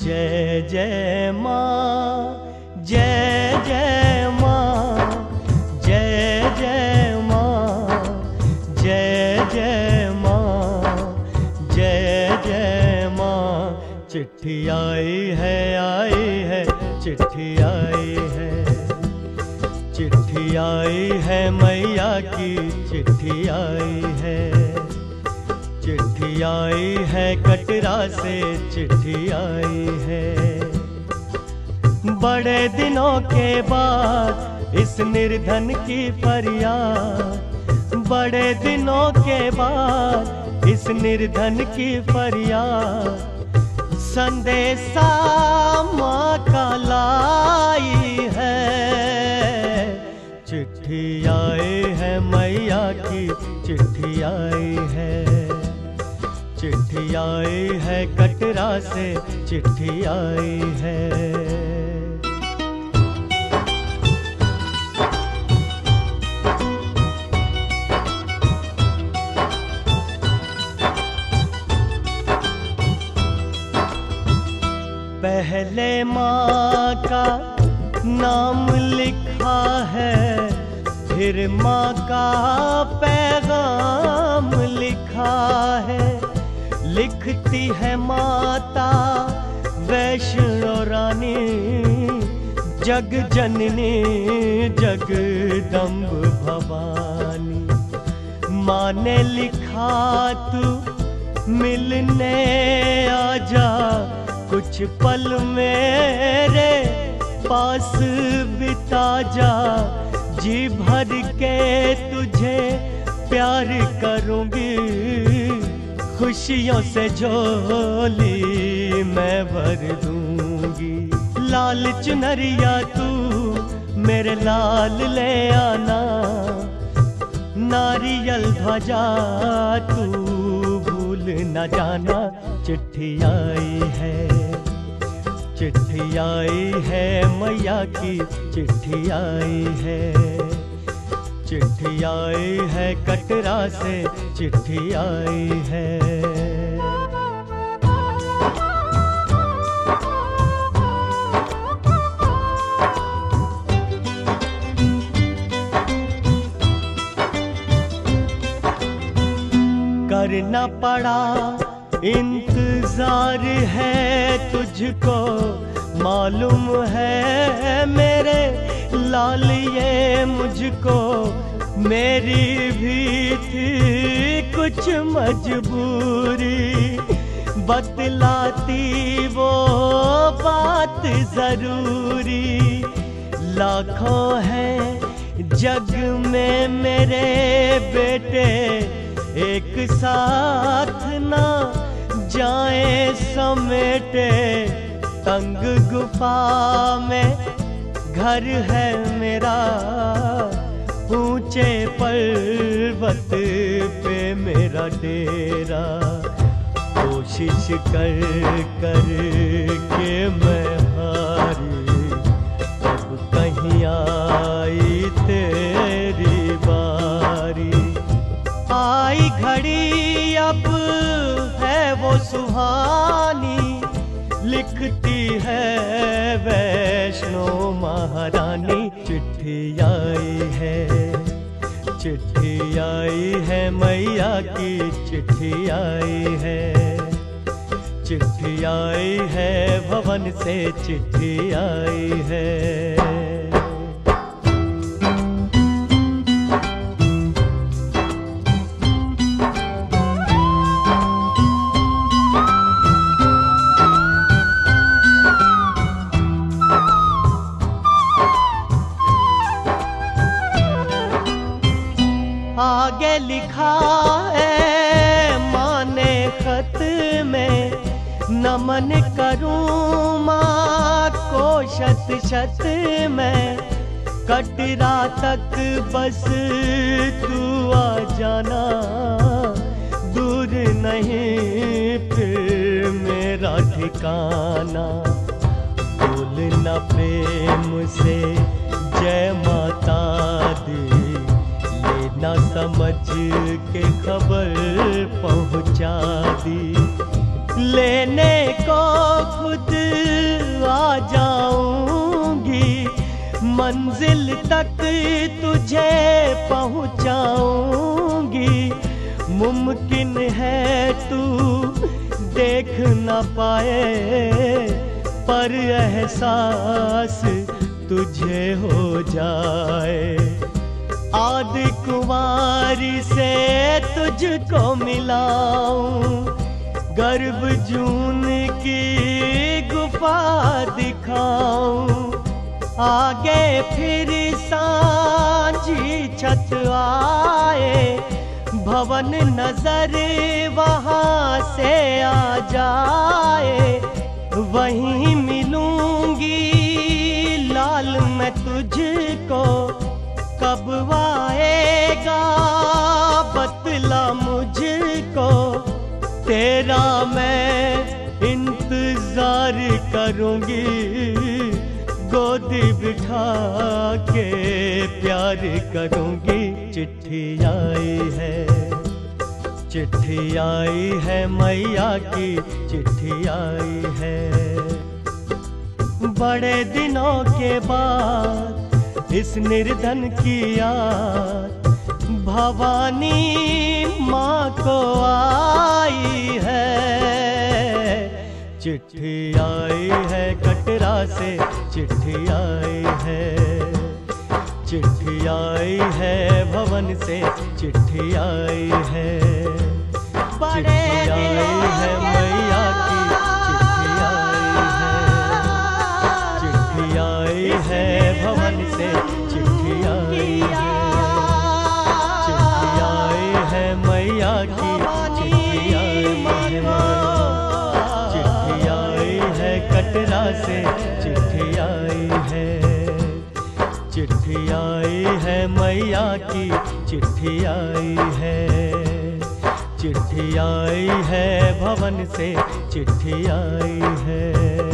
जय जय माँ, जय जय माँ, जय जय माँ, जय जय माँ, जय जय माँ। चिट्ठी आई है, चिट्ठी आई है, चिट्ठी आई है मैया की चिट्ठी आई है, चिट्ठी आई है कटरा से चिट्ठी आई है। बड़े दिनों के बाद इस निर्धन की फरियाद, बड़े दिनों के बाद इस निर्धन की फरियाद, संदेशा माँ का लाई है। चिट्ठी आई है मैया की चिट्ठी आई है, चिट्ठी आई है कटरा से चिट्ठी आई है। पहले माँ का नाम लिखा है, फिर माँ का पैगाम लिखा है। लिखती है माता वैष्णो रानी, जग जननी जगदम्ब भवानी। माँ ने लिखा तू मिलने आजा, कुछ पल मेरे पास बिता जा। जी भर के तुझे प्यार करूंगी, खुशियों से झोली मैं भर दूंगी। लाल चुनरिया तू मेरे लाल ले आना, नारियल ध्वजा तू भूल न जाना। चिट्ठी आई है, चिट्ठी आई है मैया की चिट्ठी आई है, चिट्ठी आई है कटरा से चिट्ठी आई है। करना पड़ा इंतजार है तुझको, मालूम है मेरे लाल ये मुझको। मेरी भी थी कुछ मजबूरी, बतलाती वो बात जरूरी। लाखों हैं जग में मेरे बेटे, एक साथ ना जाए समेटे। तंग गुफा में घर है मेरा, ऊंचे पर्वत पे मेरा डेरा। कोशिश कर कर के मैं हारी, अब कहीं आई तेरी बारी। आई घड़ी अब है वो सुहानी, लिखती है वैष्णो महारानी। चिट्ठी आई है, चिट्ठी आई है मैया की चिट्ठी आई है, चिट्ठी आई है भवन से चिट्ठी आई है। आगे लिखा है माँ ने खत में, नमन करूं माँ को शत शत में। कटरा तक बस तू आ जाना, दूर नहीं फिर मेरा ठिकाना। बोलना प्रेम से जय माता दी, ना समझ के खबर पहुंचा दी। लेने को खुद मंजिल तक तुझे पहुंचाऊंगी। मुमकिन है तू देख न पाए, पर एहसास तुझे हो जाए। आदि कुंवारी से तुझको मिलाऊं, गर्भ जून की गुफा दिखाऊं। आगे फिर सांझी छत आए, भवन नजर वहां से आ जाए। वहीं मिलूंगी लाल मैं तुझको, कब आएगा बतला मुझको। तेरा मैं इंतजार करूंगी, गोदी बिठा के प्यार करूंगी। चिट्ठी आई है, चिट्ठी आई है, मैया की चिट्ठी आई है। बड़े दिनों के बाद इस निर्धन की याद भवानी माँ को आई है। चिट्ठी आई है कटरा से, चिट्ठी आई है। चिट्ठी आई है भवन से, चिट्ठी आई है। चिट्ठी आई है मैया की चिट्ठी आई है। चिट्ठी आई है भवन से, चिट्ठी आई है। चिट्ठी आई है मैया की चिट्ठी आई है। चिट्ठी आई है कटरा से, चिट्ठी आई है। चिट्ठी आई है मैया की चिट्ठी आई है। चिट्ठी आई है भवन से, चिट्ठी आई है।